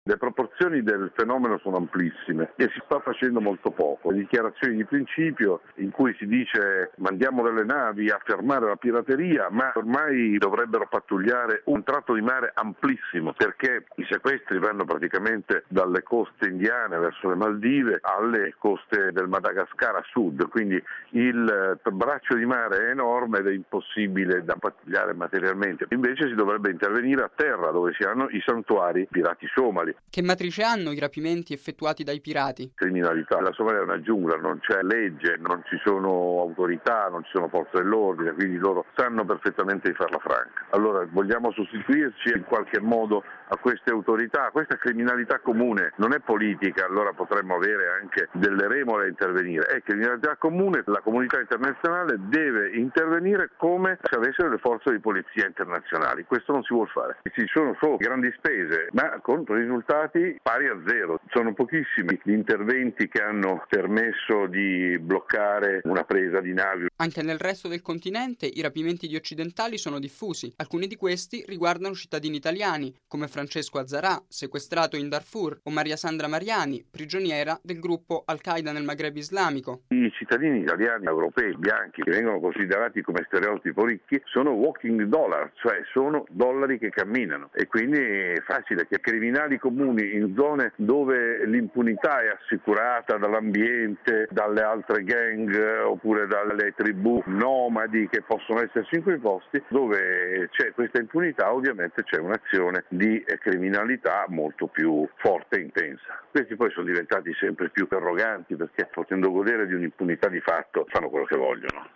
Le proporzioni del fenomeno sono amplissime e si sta facendo molto poco. Le dichiarazioni di principio in cui si dice mandiamo delle navi a fermare la pirateria, ma ormai dovrebbero pattugliare un tratto di mare amplissimo, perché i sequestri vanno praticamente dalle coste indiane verso le Maldive alle coste del Madagascar a sud, quindi il braccio di mare è enorme ed è impossibile da pattugliare materialmente. Invece si dovrebbe intervenire a terra, dove si hanno i santuari pirati somali. Che matrice hanno i rapimenti effettuati dai pirati? Criminalità. La Somalia è una giungla, non c'è legge, non ci sono autorità, non ci sono forze dell'ordine, quindi loro sanno perfettamente di farla franca. Allora vogliamo sostituirci in qualche modo a queste autorità, a questa criminalità comune, non è politica, allora potremmo avere anche delle remore a intervenire, è criminalità comune, la comunità internazionale deve intervenire come se avesse delle forze di polizia internazionali, questo non si vuol fare. Ci sono solo grandi spese, ma con risultati pari a zero, sono pochissimi gli interventi che hanno permesso di bloccare una presa di navi. Anche nel resto del continente i rapimenti di occidentali sono diffusi. Alcuni di questi riguardano cittadini italiani, come Francesco Azzarà, sequestrato in Darfur, o Maria Sandra Mariani, prigioniera del gruppo Al-Qaeda nel Maghreb islamico. I cittadini italiani, europei, bianchi, che vengono considerati come stereotipo ricchi, sono walking dollar, cioè sono dollari che camminano. E quindi è facile che criminali comuni in zone dove l'impunità è assicurata dall'ambiente, dalle altre gang oppure dalle tribù nomadi che possono esserci in quei posti, dove c'è questa impunità ovviamente c'è un'azione di criminalità molto più forte e intensa. Questi poi sono diventati sempre più arroganti perché potendo godere di un'impunità di fatto fanno quello che vogliono.